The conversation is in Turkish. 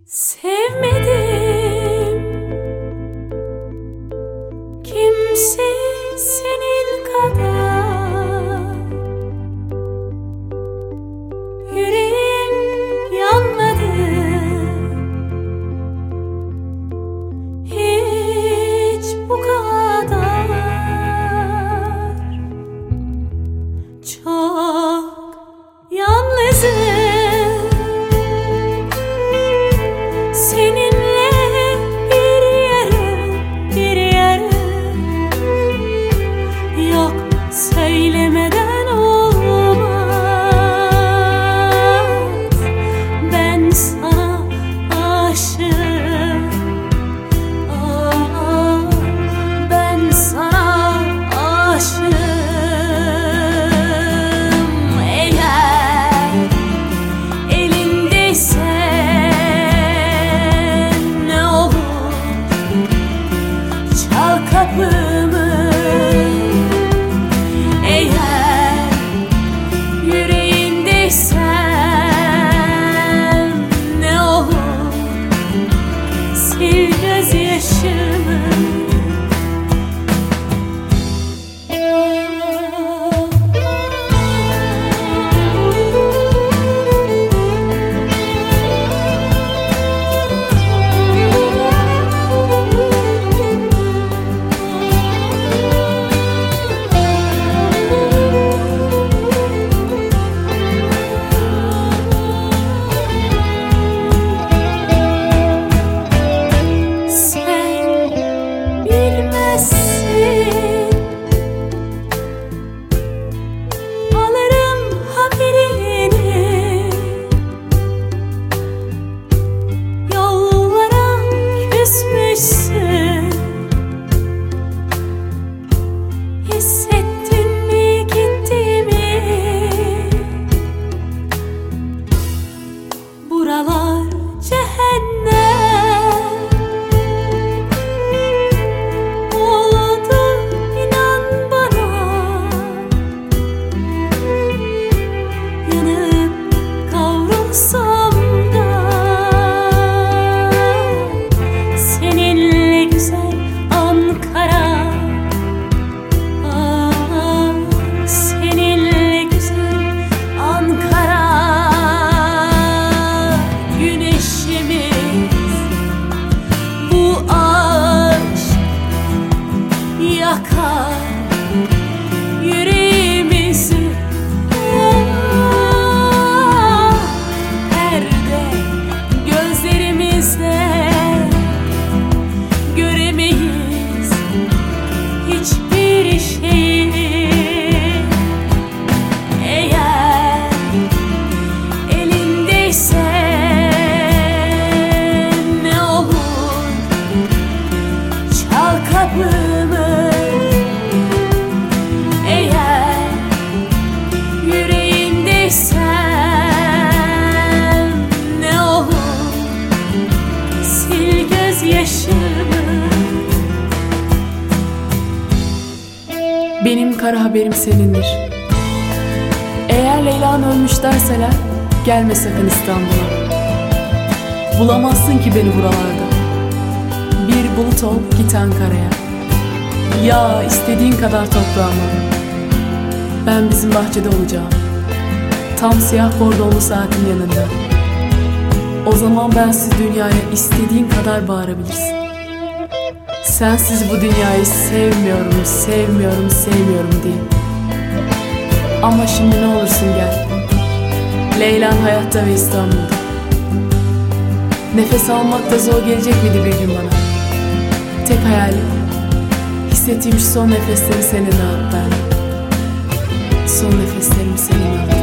Sevmedim kimseyi senin kadar. Yüreğim yanmadı hiç bu kadar. Çok yalnızım. Söylemeden olmaz. Ben sana aşığım. Ben sana aşığım. Eğer elindeysen ne olur çal kapımı. Eğer yüreğindeysen ne olur sil gözyaşımı. Hissettin mi gittiğimi? Buralar cehennem oldu, inan bana. Yanıp kavrulsam da seninle güzel Ankara. Yakar yüreğimizi, perde gözlerimizde göremeyiz hiçbir şeyi. Eğer elindeysen ne olur çal kapımı. Benim kara haberim senindir. Eğer Leyla'nın ölmüş derseler gelme sakın İstanbul'a. Bulamazsın ki beni buralarda. Bir bulut ol git Ankara'ya. Ya istediğin kadar toprağım var. Ben bizim bahçede olacağım. Tam siyah bordolu saatin yanında. O zaman bensiz dünyaya istediğin kadar bağırabilirsin. Sensiz bu dünyayı sevmiyorum, sevmiyorum, sevmiyorum diye. Ama şimdi ne olursun gel. Leylan hayatta ve İstanbul'da. Nefes almak da zor gelecek miydi bir gün bana? Tek hayalim hissettiğim şu son nefesleri seninle al ben. Son nefeslerimi seninle al.